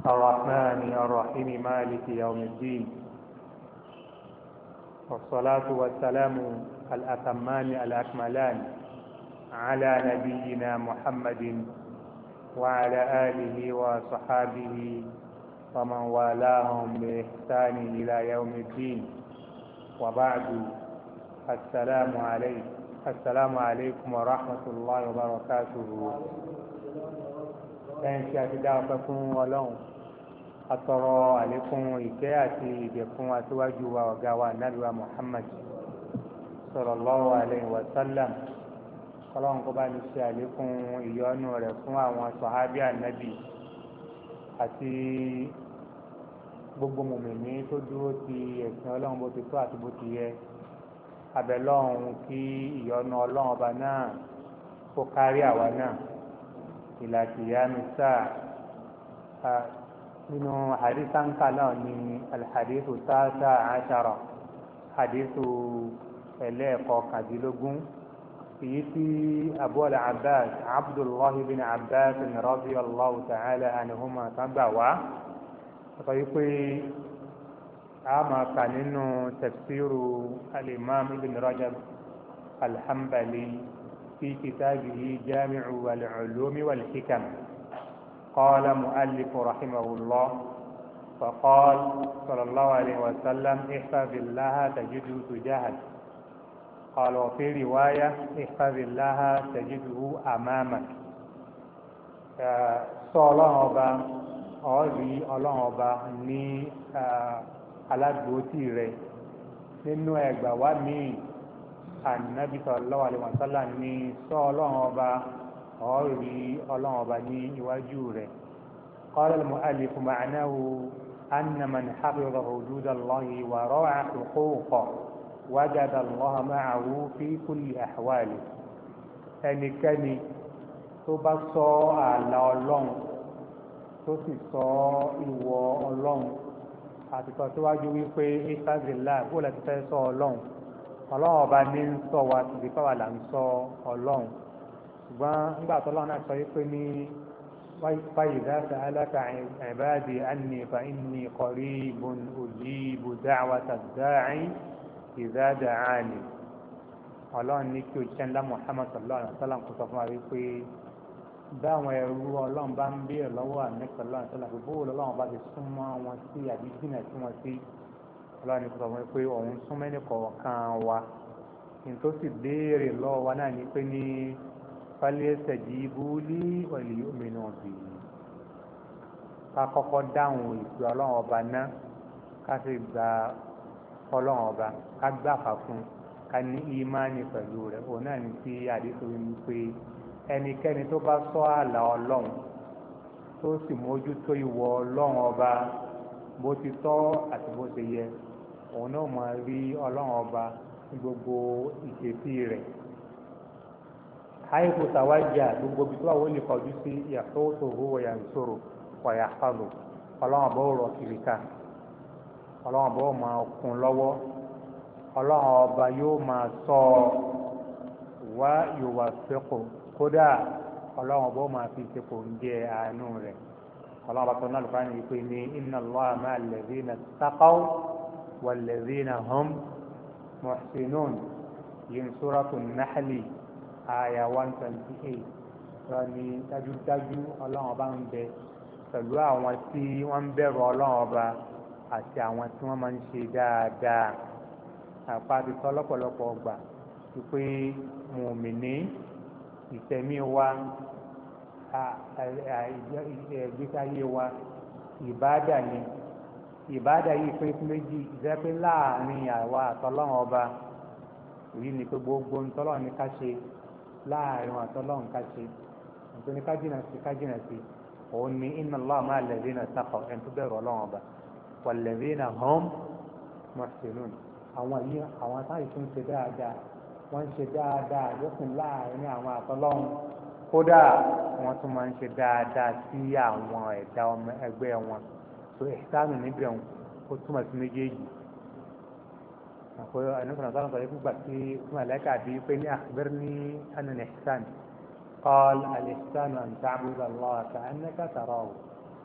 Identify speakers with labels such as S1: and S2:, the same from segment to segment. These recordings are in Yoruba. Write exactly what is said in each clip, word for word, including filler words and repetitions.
S1: الرحمن الرحيم مالك يوم الدين، والصلاة والسلام الأتمان الأكملان على نبينا محمد وعلى آله وصحابه ومن والاهم بإحسان إلى يوم الدين. وبعد، السلام عليكم السلام عليكم ورحمة الله وبركاته. lẹ́yìn tí a ti dá ọpẹ́ fún Ọlọ́run, atọrọ àlékún ìkẹ́ àti ìdẹ̀kùn aṣíwájú wa ọ̀gá wa Ànábì wa Muhammad sallallahu alaihi wa sallam. Ọlọ́run kó bá ní ṣe àlékún ìyọ́nú rẹ̀ fún àwọn sàhábí Ànábì àti gbogbo mùmìnì tó dúró ti ẹ̀sìn Ọlọ́run bó ti tó àti bó ti yẹ. Abẹ́lọ́run kí ìyọ́nú Ọlọ́run ọba náà kó kárí àwa náà ìlà kìyàmì sáà. nínú àdísáǹkà náà ni alhadithu tààtà àṣàrà, hadithu ẹlẹ́ẹ̀kọ́ kàdínlógún, èyí tí Abu al-Abbas Abdullahi bin Abbas radiyallahu ta'ala anhuma tágbà wá sọ wípé a máa kà nínú tafsiru al-imam ibn Rajab al-Hanbali في كتابه جامع العلوم والحكم. قال مؤلف رحمه الله: فقال صلى الله عليه وسلم: احفظ الله تجده تجاهك. قال وفي رواية: احفظ الله تجده أمامك. sọ ọlọ́run ọba ọ̀rí ọlọ́run ọba ní aládùúgbò rẹ̀. nínú ẹgbà wá míì Ànábì sallallahu alaihi wasallam ní sọ ọlọ́run ọba ọ̀rí ọlọ́run ọba ní iwájú rẹ̀. qala al-mu'allif ma'nahu anna man hafiza hudud Allahi wa ra'a huquqahu wajada Allaha ma'ahu fi kulli ahwali. ẹnikẹ́ni tó bá sọ ààlà ọlọ́run tó sì sọ ìwọ ọlọ́run àti sọ síwájú wípé ìfàzìlá bó láti fẹ́ sọ ọlọ́run ọlọ́run ọba ní ń sọ wa tìbí káwà là ń sọ ọlọ́run. ṣùgbọ́n nígbà tó lọ́nà sọ wípé ní فإذا سألك عبادي عني فإني قريب أجيب دعوة الداعي إذا دعاني. ọlọ́run ní kí òjíṣẹ́ ńlá Muhammad sallallahu alaihi wasallam kò sọ fún wa wípé báwọn ẹrú ọlọ́run bá ń béèrè lọ́wọ́ àmì sallallahu alaihi wasallam bó lọ́lọ́run bá ti súnmọ́ wọn sí àbí jìnnà sí wọn sí. ọlọ́run ní kò sọ fún mi pé òun súnmọ́ ẹnì kọ̀ọ̀kan wa. ní tó sì béèrè lọ́wọ́ wa náà ní pé ní falyastajibu li wa liyu'minu bi. ká kọ́kọ́ dáhùn ìpè ọlọ́run ọba náà ká sì gba ọlọ́run ọba ká gbàfà fún ká ní ìmánì pẹ̀lú rẹ̀. òun náà ní sí àdéhùn wí pé ẹnikẹ́ni tó bá sọ ààlà ọlọ́run tó sì mójútó ìwọ ọlọ́run ọba bó ti tọ́ àti bó ti yẹ, òun náà máa rí ọlọ́run ọba ní gbogbo ìṣesí rẹ̀. haifu tawajja gbogbo bí tó wà wọ́n lè kọjú sí yahsuhu wa yansuru wa yahfazu. ọlọ́run ọba ó rọ kiri ká, ọlọ́run ọba ó máa kún lọ́wọ́, ọlọ́run ọba yóò máa sọ wá yuwaffiqu. kódà ọlọ́run ọba ó máa fi ṣepò ń jẹ àánú rẹ̀. ọlọ́run ọba tó náà lùkọ́ ní pé ní inna Allaha ma'a alladhina ttaqaw walladhina hum muhsinun. yìí Suratu Nahli àyà one twenty eight. sọ ní dájúdájú ọlọ́run ọba ń bẹ pẹ̀lú àwọn tí wọ́n ń bẹ̀rù ọlọ́run ọba àti àwọn tí wọ́n máa ń ṣe dáadáa. àpá ti sọ lọ́pọ̀lọpọ̀ ọgbà wípé mùmìnì ìtẹ̀mí wa ìgbésí ayé wa ìbáàdà ni. ìbáàdà yìí pé fún méjì ìjẹ́ pé láàrin àwa àtọlọ́run ọba èyí ni pé gbogbo ntọ́lọ́run ní ká ṣe láàrin àtọlọ́run ká ṣe nítorí ká jìnà sí ká jìnà sí. òun ni inna Allaha ma'a alladhina ttaqaw ẹni tó bẹ̀rù ọlọ́run ọba walladhina hum muhsinun. àwọn yìí àwọn táyì tún ṣe dáadáa, wọ́n ń ṣe dáadáa lókun láàrin àwọn àtọlọ́run. kódà wọ́n tún máa ń ṣe dáadáa sí àwọn ẹ̀dá ọmọ ẹgbẹ́ wọn. so ìsánù níbẹ̀ ó túmọ̀ sí méjèèjì. àpò ẹnìkan sọ̀rọ̀ sọ̀rọ̀ fún gbàtí fún àlẹ́kà bíi pé ní akhbirni an al-ihsan. qal al-ihsanu an ta'buda Allaha ka'annaka tarahu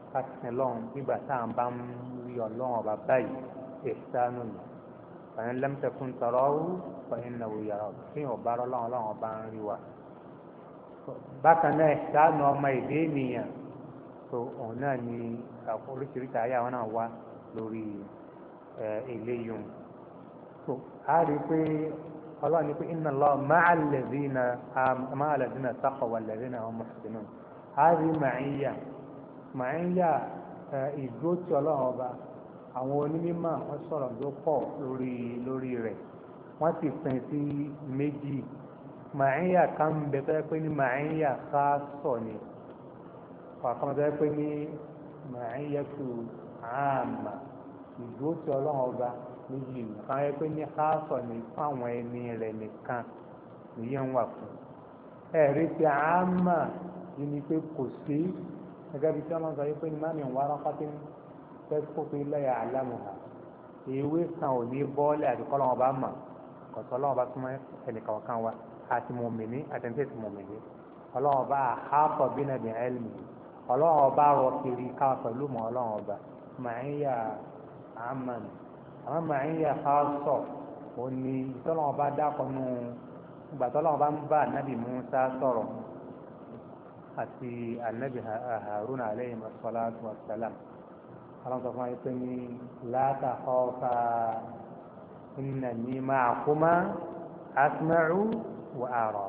S1: kásìn lọ́hùn nígbà tá à ń bá ń rí ọlọ́run ọba báyìí ìsánú ni fàyín lẹ́mtẹ̀kùn tọrọ ó fàyín náà wò yàrá fún ọba ọlọ́run ọlọ́run ọba ń rí wa. bákan náà ìsánú ọmọ èdè ènìyàn tó òun náà ni oríṣiríṣi ayé àwọn náà wá lórí eléyìí. tó a rí i pé ọlọ́run ní pé inna Allah ma'a alladhina ma'a alladhina taqaw walladhina hum muhsinun. a rí màáyà màáyà ìdúró tí ọlọ́run ọba àwọn onímọ̀ wọ́n sọ̀rọ̀ tó pọ̀ lórí lórí rẹ̀ wọ́n sì pín sí méjì. màáyà kan bẹ tó yẹ pé ní màáyà ká sọ ni ọ̀kan tó yẹ pé ní màáyà tó àmà ìdúró tí ọlọ́run ọba méjì nìkan yẹ pé ní ká sọ ní fún àwọn ẹni rẹ̀ nìkan nìyẹn wà fún. ẹ̀rí ti àmà yìí ni pé kò sí gẹ́gẹ́ bí tí wọ́n sọ pé ní má mi wá rákàtí tẹ́síkòtò ilẹ̀ àlámùhà ewé kan ò ní bọ́ọ̀lì àti kọ́lọ́wọ́n bá mà kọ̀tọ́ ọlọ́wọ́n bá súnmọ́ ẹnìkan kan wa àti mọ̀mìnì àtẹ̀ntẹ̀ ti mọ̀mìnì ọlọ́wọ́n bá àhápọ̀ bínú ẹ̀bìn ẹ̀lmì ọlọ́wọ́n bá rọ kiri káwa pẹ̀lú mọ́ ọlọ́wọ́n bá màáyà àmàlì àwọn màáyà káwọ́sọ̀ ò ní ìtọ́lọ́wọ́n bá dákọ̀nù gbàtọ́lọ́wọ́n bá ń bá ànábì Mùsá sọ̀rọ̀ àti ànábì Haruna alayhi salatu wassalam àwọn sọ fún wa pé ní la takhafa innani ma'akuma asma'u wa ara.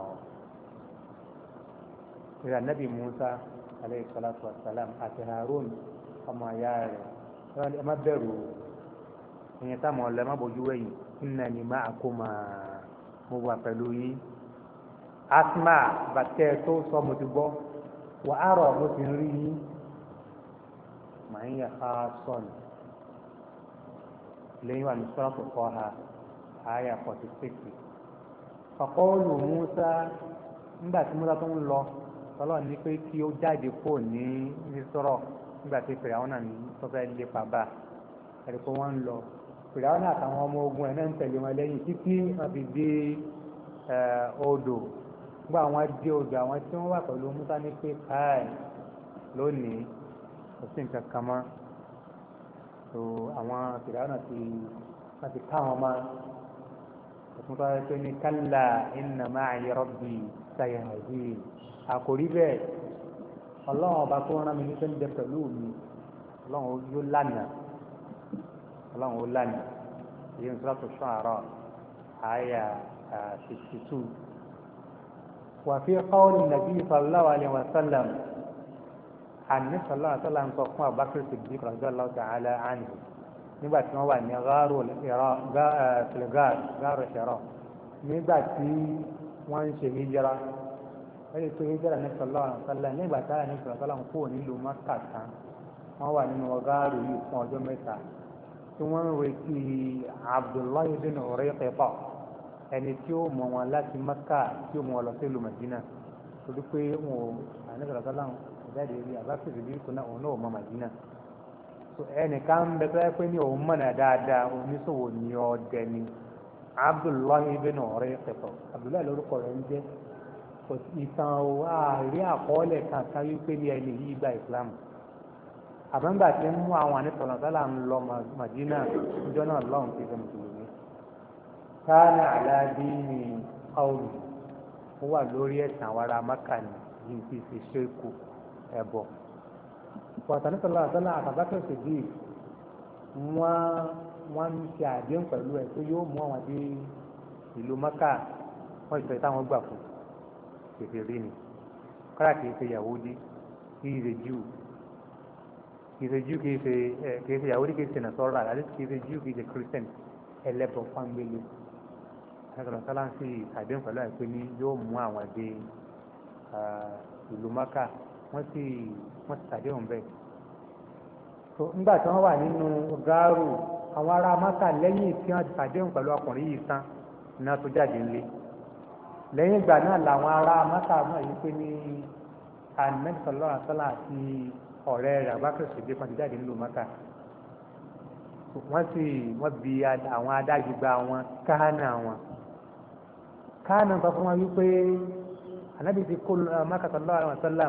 S1: ìrìn ànábì Musa alayhi salatu wassalam àti Harun ọmọ ayá rẹ̀ ẹ má bẹ̀rù ìyẹn táwọn ọ̀lẹ́ má bójú wẹ̀yìn innani ma'akuma mo wà pẹ̀lú yín asma bàtẹ́ tó sọ mo ti gbọ́ wa ara mo ti rí yín màá ń yà ká sọ̀nù lẹ́yìn wà ní sọ́ọ̀tù Taha àyà forty six. faqalu Musa nígbà tí Musa tó ń lọ Ọlọ́run ní pé kí ó jáde kó ní Mísírọ̀ nígbà tí Fìràwọ́nà ní tó fẹ́ lépa bá ẹ̀rí pé wọ́n ń lọ Fìràwọ́nà àtàwọn ọmọ ogun ẹ̀ náà ń tẹ̀lé wọn lẹ́yìn títí wọ́n fi dé odò nígbà wọn dé odò àwọn tí wọ́n wà pẹ̀lú Musa ní pé káì lónìí kò sí nǹkan kan mọ́ tó àwọn Fìràwọ́nà ti wọ́n ti ká wọn mọ́ òtún tó yẹ pé ní kálá inna ma'iya rabbi sayahdin àkòrí bẹ́ẹ̀ ọlọ́run ọba tó rán mi ní sẹ́ńdẹ̀ pẹ̀lú mi ọlọ́run yóò lánàá ọlọ́run ó lánàá èyí ń sọ́tò Shu'ara àyà sixty two. wa fi qawli nabi sallallahu alayhi wa sallam àní sallallahu alayhi wa sallam sọ fún Abubakar Siddiq radiyallahu ta'ala anhu nígbà tí wọ́n wà ní gáàrò Hira nígbà tí wọ́n ń ṣe hijira ẹni tó hijira ní sallallahu alaihi wasallam nígbà tí wọ́n ní sallallahu alaihi wasallam kúrò nílùú Mákà tán wọ́n wà nínú gáàrò yìí fún ọjọ́ mẹ́ta tí wọ́n ń retí Abdullahi bin Urayqita ẹni tí ó mọ̀ wọn láti Mákà tí ó mọ̀ wọn lọ sí ìlú Madina torí pé wọn ò àní sallallahu alaihi wasallam ìjáde rí àbáfẹ́sì bí kò náà òun náà mọ̀ Madina ẹnìkan bẹ tó yẹ pé ní òun mọ̀nà dáadáa oníṣòwò ní ọdẹ ni Abdullahi bin Urayqita Abdullahi lórúkọ rẹ̀ ń jẹ́ ìtàn o àárí àkọọ́lẹ̀ kankan wípé ní ẹni yìí gba Islam àbẹ̀ǹgbà tí ń mú àwọn àníṣọ̀nà sálà ń lọ Madina níjọ́ náà lọ́hùn ti fẹ́ mùsùlùmí kana ala dini qawmi ó wà lórí ẹ̀sìn àwọn ará Mákà ní yìí ti fi ṣe kù ẹ̀bọ̀ pọ̀tàní sọ̀rọ̀ àtọ́lá àtàbátọ̀ ṣèdí wọ́n wọ́n ń ṣe àdéhùn pẹ̀lú ẹ̀ tó yóò mú àwọn dé ìlú Mákà wọ́n ìṣẹ̀lẹ̀ táwọn gbà fún kékeré ni kọ́lá kìí ṣe Yahudi kìí ṣe Júù kìí ṣe Júù kìí ṣe ẹ kìí ṣe Yahudi kìí ṣe Nasara àti kìí ṣe Júù kìí ṣe Christian ẹlẹ́bọ̀ fáńgbélé ẹ̀sọ̀rọ̀ sọ́lá ń ṣe àdéhùn pẹ̀lú ẹ̀ pé ní yóò mú àwọn dé ìlú Mákà wọ́n sì wọ́n ti ṣàdéhùn bẹ́ẹ̀. tó nígbà tí wọ́n wà nínú gáàrù àwọn ará Mákà lẹ́yìn tí wọ́n ti ṣàdéhùn pẹ̀lú ọkùnrin yìí tán iná tó jáde ńlé lẹ́yìn ìgbà náà làwọn ará Mákà mọ̀ yìí pé ní Ànábì sallallahu alaihi wasallam àti ọ̀rẹ́ rẹ̀ Abubakar Siddiq kan ti jáde nílùú Mákà wọ́n sì wọ́n bi àwọn adájúgba wọn káhánà wọn káhánà sọ fún wọn wípé Ànábì ti kó Mákà sallallahu alaihi wasallam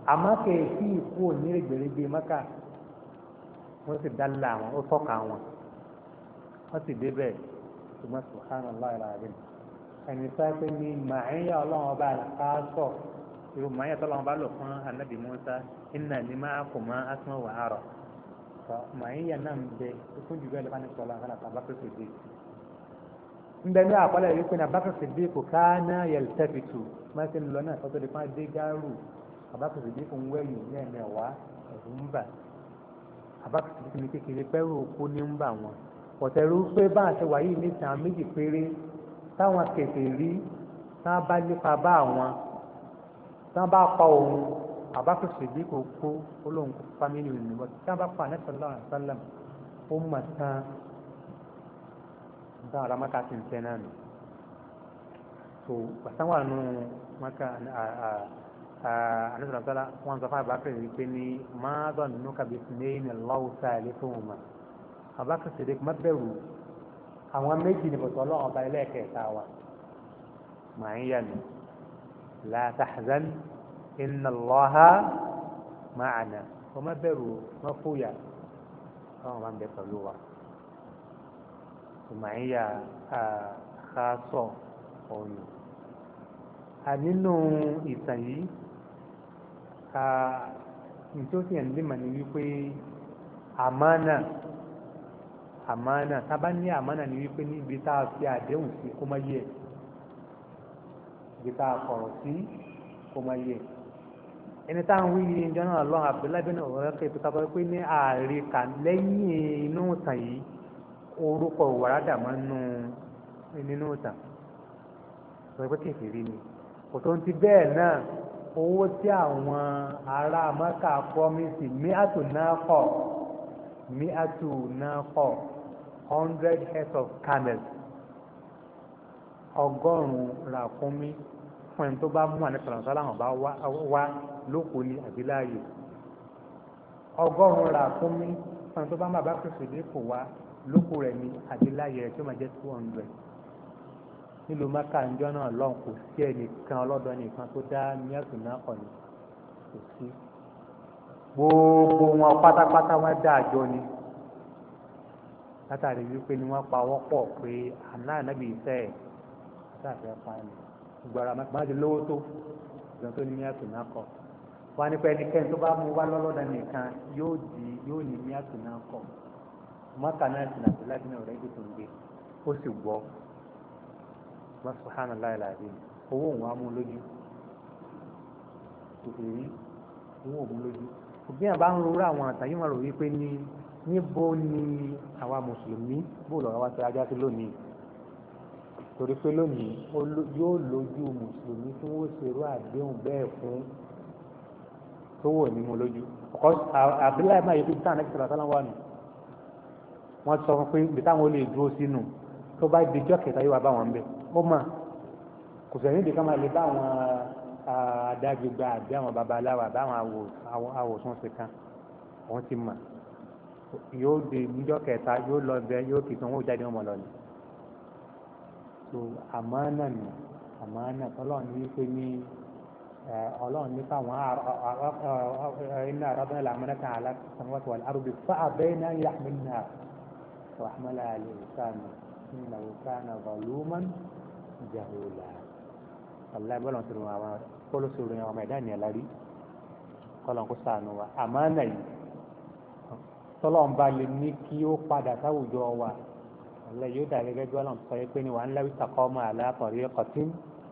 S1: àmọ́ kèéfì ikú òní rẹ̀gbẹ̀rẹ̀gbẹ̀ mọ́kà wọ́n sì dá la wọn ó tọ́ka wọn wọ́n sì débẹ̀ ṣùgbọ́n subhanallah alazim ẹni sọ pé ní màáyà ọlọ́run ọba àlàkáṣọ irú màáyà tọ́lọ́run bá lò fún anabi musa inna ní máa kò má asma wà àrọ̀ màáyà náà ń bẹ fún jù bẹ́ẹ̀ lọ́kàn ní sọlá àkàlà Abubakar Siddiq ń bẹ ní àkọlẹ̀ yìí pé ní Abubakar Siddiq kò ká náà yaltafitu máa ṣe ń lọ náà tọ́tọ́ di fún adé gáàrú Abubakar Siddiq ń wẹ̀yìn ní ẹ̀mẹ̀wá ẹ̀rù ń bà Abubakar Siddiq ní kékeré pẹ́rù okó ní ń bà wọn ọ̀tẹ̀rù pé bá àṣẹ wáyé ní sàn méjì péré táwọn kẹfẹ́ rí táwọn bá nípa bá àwọn táwọn bá pa òun Abubakar Siddiq kò kó olóhùn kó fámìlì rẹ̀ níbọ̀ táwọn bá pa Ànábì sallallahu alaihi wasallam ó mọ̀ tán nígbà wọn ramaka ti ń tẹ́ náà nù tó pàṣẹwà wà nù maka Ànábì sallallahu alaihi wasallam wọn sọ fún Abubakar yìí pé ní máa dọ̀ nínú kàbí sinẹ́yìn Allahu salisuhuma Abubakar Siddiq má bẹ̀rù àwọn méjì ní bọ̀tọ̀ ọlọ́run ọba ẹlẹ́ẹ̀kẹta wa màá ń yà ní la tahzan inna Allaha ma'ana wọ́n má bẹ̀rù má fòyà ọlọ́run bá ń bẹ pẹ̀lú wa màá ń yà àkásọ̀ ọ̀nà ànínú ìtàn yìí nítorí ẹ̀ ń lè mà ní wípé àmánà àmánà tábà ní àmánà ní wípé ní ibi tá a fi àdéhùn sí kó má yẹ ibi tá a kọ̀rọ̀ sí kó má yẹ ẹni tá à ń wí yìí ìjọ náà lọ́wọ́ Abdullahi bin ọ̀rẹ́ kẹ́ tó tábà pé ní ààrẹ kà lẹ́yìn inú ìtàn yìí orúkọ wàrádà máa ń nú nínú ìtàn ọ̀rẹ́ pé kéèké rí ni kò tó ń ti bẹ́ẹ̀ náà owó tí àwọn ará Mẹ́kà promise mi'atu naqa mi'atu naqa hundred heads of camels ọgọ́rùn-ún ràkúnmí fún ẹni tó bá mú àní sọ̀rọ̀ sọ́lá hàn bá wá lóko ní àbíláyè ọgọ́rùn-ún ràkúnmí fún ẹni tó bá má bá pèsè dépò wá lóko rẹ̀ ní àbíláyè rẹ̀ tí ó máa jẹ́ two hundred nílùú Mẹ́kà ńjọ́ náà lọ́n kò sí ẹnìkan ọlọ́dọ̀ nìkan tó dá mi'atu naqa ní kò sí gbogbo wọn pátápátá wọn dá àjọ ni látàrí wípé ni wọ́n pa wọ́pọ̀ pé àná ànábì iṣẹ́ ẹ̀ láti ẹ̀fà ẹ̀mí gbọ́ra máa di lówó tó ìjọ tó ní mi'atu naqa wọ́n á ní pé ẹnikẹ́ni tó bá mú wá lọ́lọ́dà nìkan yóò di yóò ní mi'atu naqa Mẹ́kà náà sì nàbí láti ní ọ̀rẹ́ ìdìbò ń gbé ó sì gbọ́ wọ́n subhanallahi alazim owó òun á mú lójú ìrírí owó òun lójú òbí àbá ń rọrọ àwọn àtàyè wọn rò wípé ní níbo ni àwa mùsùlùmí bó lọ́rọ̀ wá sí ajá sí lónìí torí pé lónìí yóò lójú mùsùlùmí tí wọ́n ṣerú àdéhùn bẹ́ẹ̀ fún tó wò ní mo lójú ọkọ Abdullahi máa yẹ kí táwọn ẹgbẹ́ sọ̀rọ̀ sálá wà nù wọ́n sọ fún pé ibi táwọn lè dúró sínú tó bá di jọ́ kẹta yóò wá bá wọn bẹ́ẹ̀ ó mà kò sẹ́yìn ìdí ká máa lè bá àwọn adágbègbè àbí àwọn babaláwo àbí àwọn àwòsàn ṣe kan wọ́n ti mà yóò di níjọ́ kẹta yóò lọ bẹ yóò kì í tán wọ́n jáde wọn mọ̀ lọ ni so àmánà ni àmánà ọlọ́run ní wípé ní ọlọ́run ní káwọn iná arábìnrin làmánà kan aláṣàmọ́tò wà lárúbí fún abẹ́nà yahmilna wa hamala al-insanu innahu kana zaluman jahula wallahi bọ́lá ti rún àwọn kólóṣòro àwọn ọmọ ẹ̀dá ènìyàn lárí kọ́lọ̀ kó sànù wa àmánà yìí tọ́lọ́mbà lè ní kí ó padà sáwùjọ wa ọ̀lẹ́ yóò dà gẹ́gẹ́ bí ọlọ́run sọ pé ní wà ń lẹ́wí taqamu ala tariqatin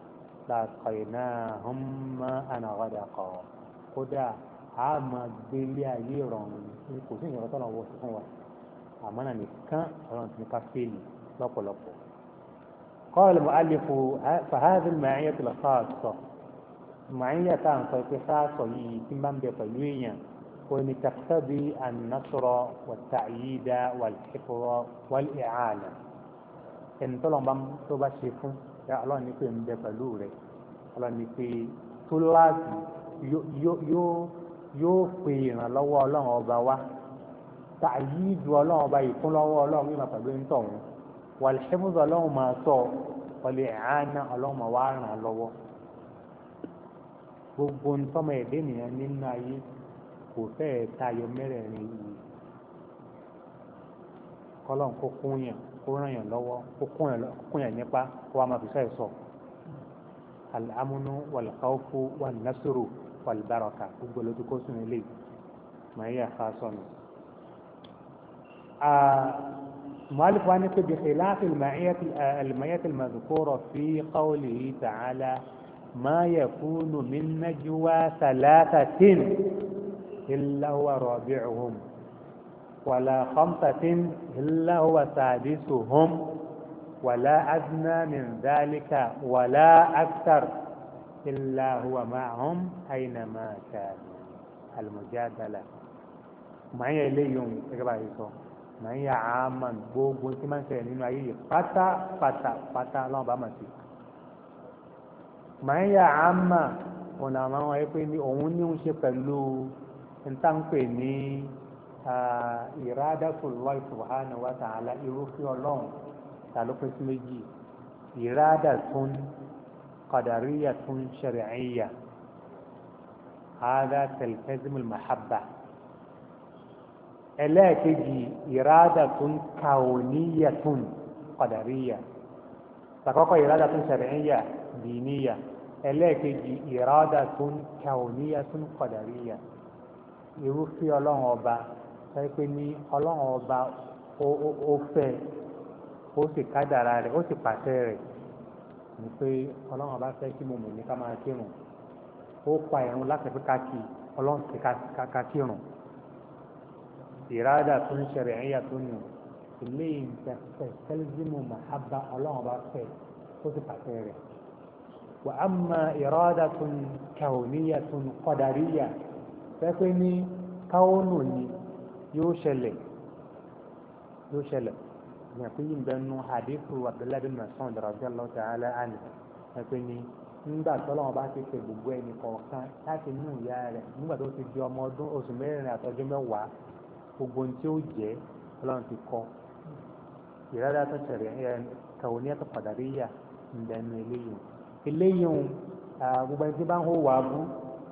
S1: lasqaynahum ma'an ghadaqa kódà a máa gbélé ayé ìrọ̀rùn ní kò sí ìyọ̀rọ̀ tọ́lọ̀ wọ̀ sí fún wa àmánà nìkan ọlọ́run ti ní ká fèèlì lọ́pọ̀lọpọ̀. قال المؤلف فهذه المعية الخاصة معية خاصة خاصة يتم بقلوية وإن تقتضي النصر والتأييد والحفظ والإعانة إن طلب تبشف يا الله نكون بقلورة الله نكون طلاب يو يو يو يو فين الله الله أبوا تأييد الله أبوا يكون الله الله ما قبلين توم والحفظ الله ما صو والإعانة الله ما وارنا الله gbogbo ntọ́mọ ẹ̀dẹ́ nìyẹn nínú ayé kò fẹ́ẹ̀ tayọ mẹ́rẹ̀ẹ̀rin yìí kọ́lọ́n kó kún yàn kó ràn yàn lọ́wọ́ kó kún yàn nípa kó wá máa fi sọ́ọ̀ sọ al-amnu wal-khawfu wan-nasru wal-baraka gbogbo lójú kó sùn nílé màá yà ká sọnù. مؤلف وأن بخلاف المعية المعية المذكورة في قوله تعالى ما يكون من نجوى ثلاثة إلا هو رابعهم ولا خمسة إلا هو سادسهم ولا أدنى من ذلك ولا أكثر إلا هو معهم أينما كانوا المجادلة معي إليهم màá yà á mà gbogbo tí máa ń ṣẹlẹ̀ nínú ayé yìí pátá pátá pátá lọ́wọ́ bá mà sí. màá yà á mà ọ̀nà àwọn àwọn ẹ̀ pé ní òun ní ń ṣe pẹ̀lú ntànpè ní ìrádàtúllahi subhanahu wa ta'ala irúfẹ́ ọlọ́run ta ló pín sí méjì ìrádàtún qadariyatun shar'iyyah hadha taltazimul mahabba. ẹlẹ́ẹ̀kejì ìrádàtún kàwníyàtún qadariyya tàkọ́kọ́ ìrádàtún shar'iyya diniya ẹlẹ́ẹ̀kejì ìrádàtún kàwníyàtún qadariyya irúfẹ́ ọlọ́run ọba pé ní ọlọ́run ọba ó fẹ́ ó sì kádàrá rẹ̀ ó sì pàṣẹ rẹ̀ ní pé ọlọ́run ọba fẹ́ kí mo mọ̀ ní ká máa kírun ó pa ẹ̀rùn láti fi ká kí ọlọ́run sì ká kírun. إرادة شرعية اللي تستلزم محبة الله بأسفل كتب عسيرة وأما إرادة كونية قدرية فكني كونني يوشل يوشل يقول بأنه حديث عبد الله بن مسعود رضي الله تعالى عنه فكني nígbà tí ọlọ́run bá ti ṣe gbogbo ẹnì kọ̀ọ̀kan láti inú ìyá rẹ̀ nígbà tó ti di ọmọ ọdún oṣù mẹ́rin àtọjọ́ mẹ́wàá gbogbo tí ó jẹ́ ọlọ́run ti kọ́ ìrádá tó ṣẹlẹ̀ ẹ̀ kàwọ́níyà tó qadariyya ìdẹnu eléyìí eléyìí gbogbo ẹni tí bá ń hó wàá bú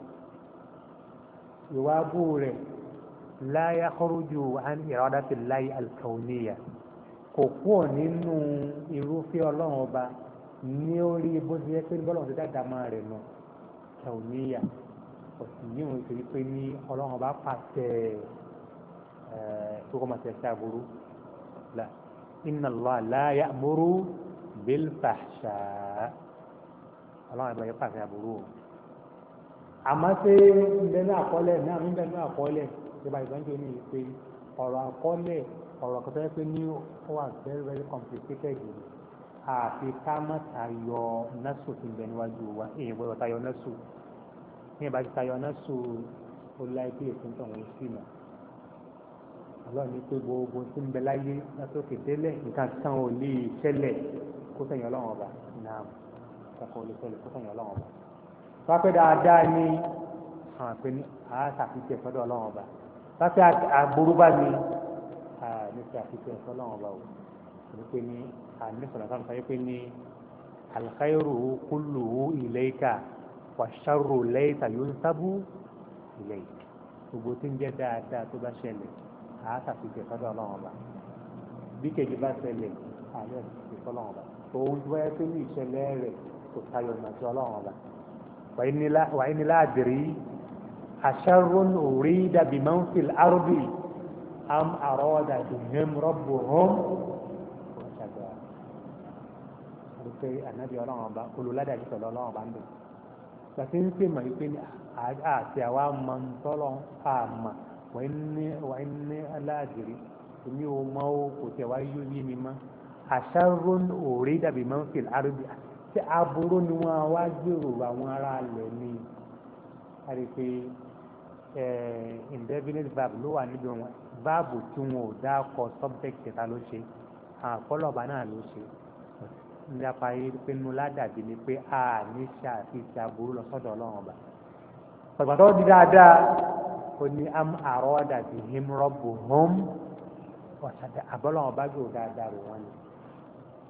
S1: ìwà bú rẹ̀ la yakhruju an iradatillahi al-kawniyya kò kúrò nínú irúfẹ́ ọlọ́run ọba ní orí bó ti yẹ pé bọ́lọ̀ ti dáadáa máa rẹ̀ nù kawniyya òsì ní òun ti rí pé ní ọlọ́run ọba pàṣẹ tó kọ́ máa ṣe aburú la inna Allah la ya'muru bil fahsha ọlọ́run ẹ̀bọ̀ yẹn pàṣẹ aburú o àmọ́ ṣé ìbẹ́nu àkọọ́lẹ̀ náà ń bẹ́nu àkọọ́lẹ̀ ìjọba ìgbàanjọ́ ní ìpè ọ̀rọ̀ àkọọ́lẹ̀ ọ̀rọ̀ kan tó yẹ pé ní ó wà very very complicated àfi ká má tayọ násù tí ń bẹ níwájú wa èèyàn gbọ́dọ̀ tayọ násù ní ìbá ti tayọ násù ó láì pé èsì ń tọ̀ wọ́n sí náà ọlọ́run ní pé gbogbo tí ń bẹ láyé látòkè délẹ̀ nǹkan kan ò lè ṣẹlẹ̀ kó sẹ́yìn ọlọ́run ọba náà nǹkan kan ò lè ṣẹlẹ̀ kó sẹ́yìn ọlọ́run ọba pápẹ́ dáadáa ní àwọn àpẹ ní àásàfihàn sọ́dọ̀ ọlọ́run ọba pápẹ́ àgbòrú bá ní ní ti àfihàn sọ́dọ̀ ọlọ́run ọba o ní pé ní àníṣọ̀nà sáà sọ pé ní alkhairu kulluhu ilayka wa sharru laysa yunsabu ilayka gbogbo tí ń jẹ́ dáadáa tó bá ṣẹlẹ̀ àásàfihàn sọ́dọ̀ ọlọ́run ọba bí kejì bá ṣẹlẹ̀ àlẹ́ àfihàn sọ́dọ̀ ọlọ́run ọba òun tó wáyé pé ní ìṣẹ̀lẹ̀ rẹ̀ kò tayọ̀ ìmọ̀tí ọlọ́run ọba وإني لا أدري أشر أريد بمن في الأرض أم أراد بهم ربهم رشدا wípé ànábì ọlọ́run ọba olùládàá pẹ̀lú ọlọ́run ọba ń bẹ̀ gbàtí ń pè mọ̀ wípé àti àwa máa ń tọ́lọ̀ àmà wọ́n ní aláàdìrí èmi ò mọ ó kò tẹ̀ wá yóò yé mi mọ́ àṣàrò òrí dàbí máa ń fi àrùbí tí aburú ni wọ́n wá gbèrò àwọn ará alẹ̀ ni a rí pé indefinite verb ló wà níbi wọn verb tí wọn ò dá kọ subject ta ló ṣe àkọlọ́ọ̀bá náà ló ṣe ní apáyé pé nínú ládàbí ni pé a ní ṣe àfihàn aburú lọ sọ́dọ̀ ọlọ́run ọba pàtàkì tó di dáadáa ó ní am àrọ́ dàbí him rọ́bù hom ọ̀sàdà àbọ́lọ́run ọba gbèrò dáadáa rẹ̀ wọ́n ni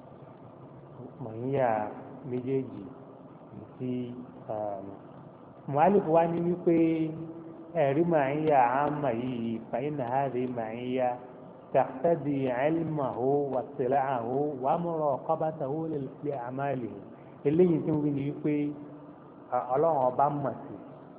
S1: mọ̀nyíyà méjèèjì tí mu'allif wa ní wípé ẹ̀rí màáyà àmà yìí fa inna hadhihi màáyà taqtadi ilmahu wa ittila'ahu wa muraqabatahu li a'malihi eléyìí tí ń wí ni wípé ọlọ́run ọba mọ̀ sí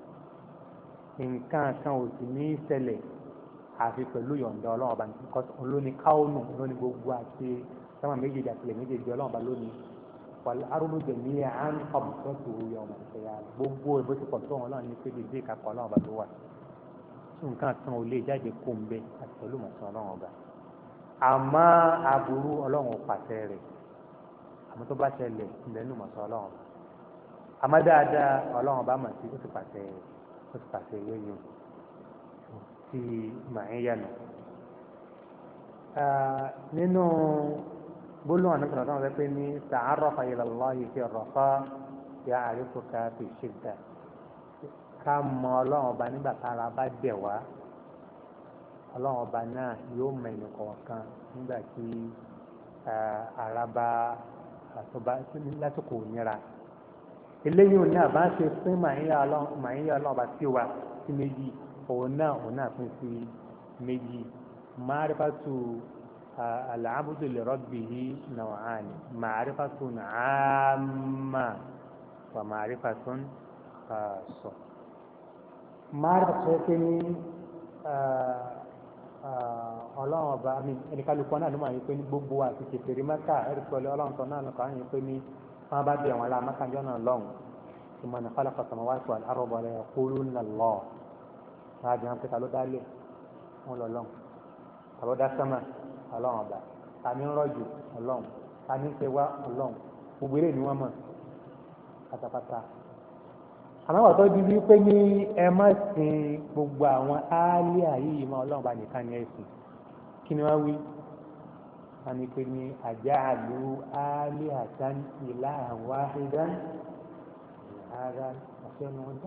S1: nǹkan kan ò sì ní í ṣẹlẹ̀ àfi pẹ̀lú yọ̀ǹda ọlọ́run ọba olóní káwọnù olóní gbogbo àti sábà méjèèjì àtìlẹ̀ méjèèjì ọlọ́run ọba lónìí wàlẹ́ arúgbó jẹ̀mí à ń kọ́ bùsọ̀tò oyè ọmọ ìṣẹ̀yà gbogbo ìbò ti pọ̀ tó wọn ọlọ́run ní pé dídé ìkápọ̀ ọlọ́run ọba ló wà nǹkan kan ò lè jáde kó ń bẹ àti pẹ̀lú mọ̀sán ọlọ́run ọba àmọ́ aburú ọlọ́run pàṣẹ rẹ̀ àmọ́ tó bá ṣẹlẹ̀ ìlẹ́nu mọ̀sán ọlọ́run ọba àmọ́ dáadáa ọlọ́run ọba mọ̀ sí ó ti pàṣẹ ó ti pàṣẹ yóyún ti màáyà nù. nínú gbólóhùn àná sọ̀rọ̀ sọ̀rọ̀ pé ní ta'arrafa ila Allahi fi rafa ya'rifuka fi shidda ká mọ ọlọ́run ọba nígbà tára bá dẹ̀ wá ọlọ́run ọba náà yóò mọ ẹnì kọ̀ọ̀kan nígbà tí ara bá lásìkò nira eléyìí ò ní àbá ṣe fún màáyà ọlọ́run ọba tí ó wà sí méjì òun náà òun náà pín sí méjì ma'rifatu al-'abdu li rabbihi naw'ani ma'rifatun 'amma wa ma'rifatun khassa ma'rifatu pé ní ọlọ́run ọba mi ẹnìkálukọ náà ló máa ń pè ní gbogbo àti kèfèrí Mẹ́kà ẹ̀ríkọ́lẹ́ ọlọ́run tó náà lọ́kọ̀ àyìn pé ní wọ́n bá bí àwọn aláàmákàjọ́ náà lọ́hùn thumma khalaqa as-samawati wal-arda la yaquluna Allah láàbí wọn pé ta ló dá lé wọn lọ lọ́hùn ta ló dá sánmà ọlọ́run ọba ta ní rọ̀jò ọlọ́run ta ní ṣe wá ọlọ́run gbogbo eré ni wọ́n mọ̀ pátápátá àmọ́ wà tó di bí pé ní ẹ má sin gbogbo àwọn áálíà yìí mọ́ ọlọ́run bá nìkan ní ẹ̀sìn kí ni wọ́n wí wọ́n ní pé ní aja'alu alihatan ilahan wahidan ara ọ̀sẹ̀ ni wọ́n dà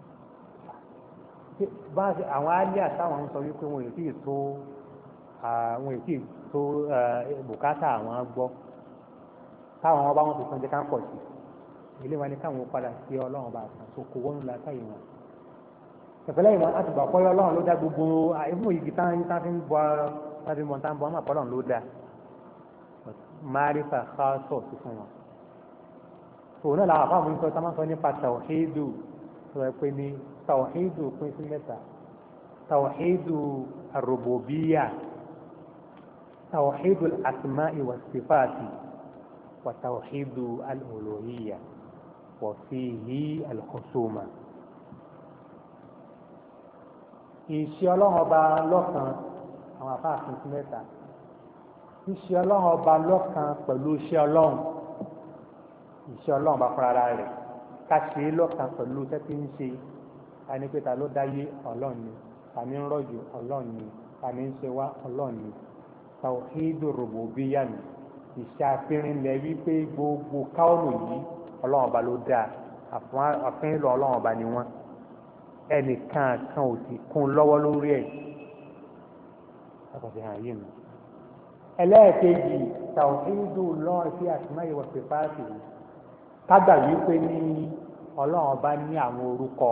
S1: bá àwọn áálíà táwọn ń sọ wípé wọn ò tí ì tó àwọn ò tí ì tó bùkátà àwọn gbọ́ táwọn ọba wọn fi sanjẹ́ ká pọ̀ sí ilé wa ní káwọn padà sí ọlọ́run bá àtàkùn wọ́n ń la káyé wọn ìpínlẹ̀ ìmọ̀ láti gbà pọ́yọ́ ọlọ́run ló dá gbogbo ìfún yìí tán yìí tán fi ń bọ́ tán fi ń bọ́ tán bọ́ ọmọ àpọ́lọ́run ló dá márífà káàtọ̀ sí fún wọn òun náà làwọn àfáàmù ń sọ tá máa ń sọ nípa tàwọ̀hídù tó rẹ pé ní tàwọ̀hídù pín sí mẹ́ta tàwọ̀hídù àrùbùbíyà tàwọ̀hídù àsìmáì wà sífàtì wà tàwọ̀hídù al-uluhiyya وفيه الخصومة ìṣe ọlọ́run ọba lọ́kan àwọn afáàfin sí mẹ́ta ìṣe ọlọ́run ọba lọ́kan pẹ̀lú iṣẹ́ ọlọ́run ìṣe ọlọ́run ọba fúnra rẹ̀ ká ṣe é lọ́kan pẹ̀lú iṣẹ́ tí ń ṣe àní pé ta ló dáyé ọlọ́run ni ta ní ń rọ̀jò ọlọ́run ni ta ní ń ṣe wá ọlọ́run ni tawhidu rububiyyah ni ìṣe àfihàn lẹ̀ wípé gbogbo káwọnù yìí ọlọ́run ọba ló dáa àfihàn lọ ọlọ́run ọba ni wọ́n ẹnìkan kan ò sì kún lọ́wọ́ lórí ẹ̀ àkọsí hàn yìí nù. ẹlẹ́ẹ̀kejì tawhidu lọ́ọ̀ sí asma'i wa sifati kágbà wípé ní ọlọ́run ọba ní àwọn orúkọ